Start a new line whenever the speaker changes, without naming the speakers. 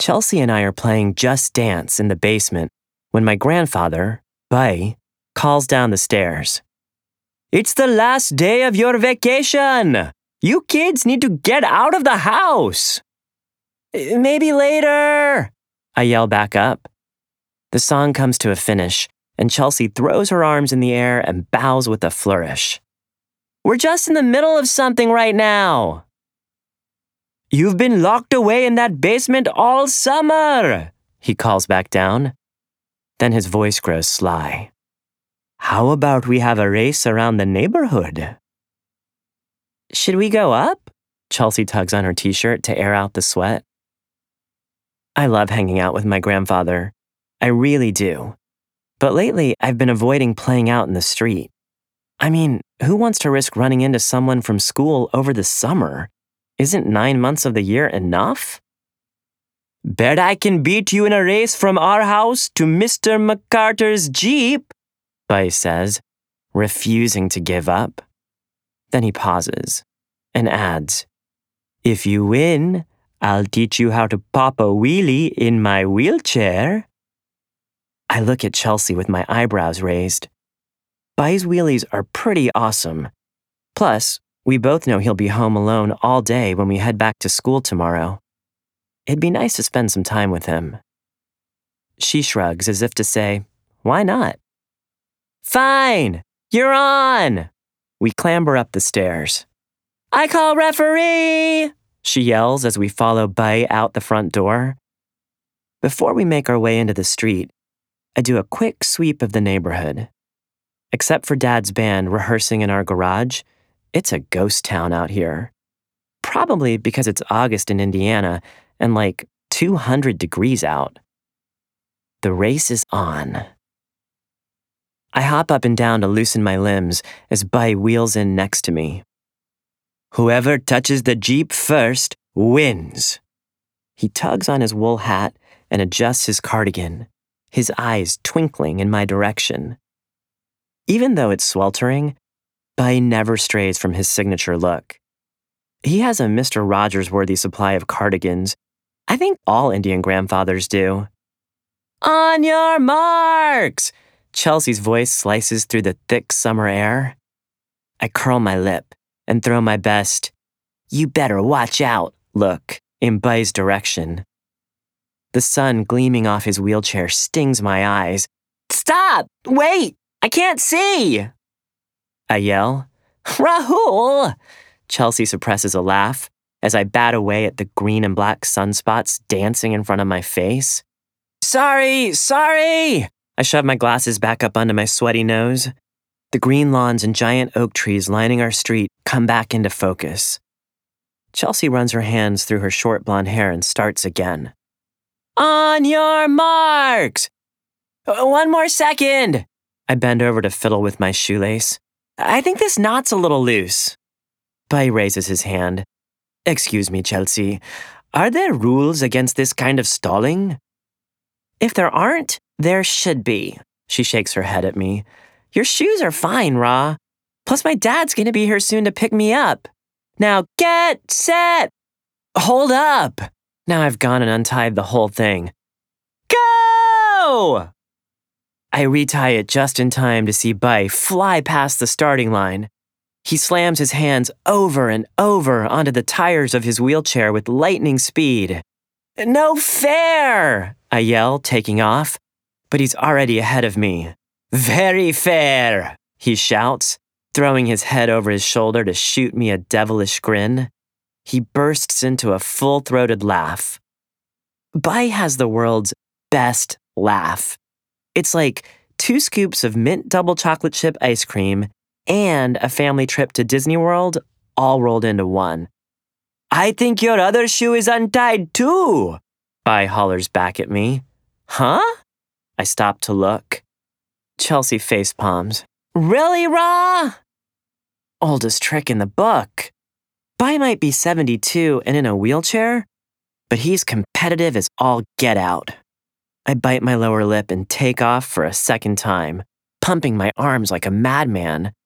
Chelsea and I are playing Just Dance in the basement when my grandfather, Bai, calls down the stairs. "It's the last day of your vacation! You kids need to get out of the house!" "Maybe later," I yell back up. The song comes to a finish, and Chelsea throws her arms in the air and bows with a flourish. "We're just in the middle of something right now." "You've been locked away in that basement all summer," he calls back down. Then his voice grows sly. "How about we have a race around the neighborhood?" "Should we go up?" Chelsea tugs on her t-shirt to air out the sweat. I love hanging out with my grandfather. I really do. But lately, I've been avoiding playing out in the street. I mean, who wants to risk running into someone from school over the summer? Isn't 9 months of the year enough? "Bet I can beat you in a race from our house to Mr. McCarter's Jeep," Bai says, refusing to give up. Then he pauses and adds, "If you win, I'll teach you how to pop a wheelie in my wheelchair." I look at Chelsea with my eyebrows raised. Bai's wheelies are pretty awesome. Plus, we both know he'll be home alone all day when we head back to school tomorrow. It'd be nice to spend some time with him. She shrugs as if to say, "Why not?" "Fine, you're on!" We clamber up the stairs. "I call referee!" she yells as we follow Bai out the front door. Before we make our way into the street, I do a quick sweep of the neighborhood. Except for Dad's band rehearsing in our garage, it's a ghost town out here. Probably because it's August in Indiana and like 200 degrees out. The race is on. I hop up and down to loosen my limbs as Bai wheels in next to me. "Whoever touches the Jeep first wins." He tugs on his wool hat and adjusts his cardigan, his eyes twinkling in my direction. Even though it's sweltering, Bai never strays from his signature look. He has a Mr. Rogers-worthy supply of cardigans. I think all Indian grandfathers do. "On your marks!" Chelsea's voice slices through the thick summer air. I curl my lip and throw my best, "You better watch out" look in Bai's direction. The sun gleaming off his wheelchair stings my eyes. "Stop! Wait! I can't see!" I yell. "Rahul!" Chelsea suppresses a laugh as I bat away at the green and black sunspots dancing in front of my face. Sorry! I shove my glasses back up onto my sweaty nose. The green lawns and giant oak trees lining our street come back into focus. Chelsea runs her hands through her short blonde hair and starts again. "On your marks!" "One more second!" I bend over to fiddle with my shoelace. "I think this knot's a little loose." Bai raises his hand. "Excuse me, Chelsea. Are there rules against this kind of stalling?" "If there aren't, there should be." She shakes her head at me. "Your shoes are fine, Ra. Plus my dad's gonna be here soon to pick me up. Now get set! Hold up!" Now I've gone and untied the whole thing. "Go!" I retie it just in time to see Bai fly past the starting line. He slams his hands over and over onto the tires of his wheelchair with lightning speed. "No fair!" I yell, taking off, but he's already ahead of me. "Very fair!" he shouts, throwing his head over his shoulder to shoot me a devilish grin. He bursts into a full-throated laugh. Bai has the world's best laugh. It's like 2 scoops of mint double chocolate chip ice cream and a family trip to Disney World all rolled into one. "I think your other shoe is untied too," Bai hollers back at me. "Huh?" I stop to look. Chelsea face palms. "Really, Ra?" Oldest trick in the book. Bai might be 72 and in a wheelchair, but he's competitive as all get out. I bite my lower lip and take off for a second time, pumping my arms like a madman.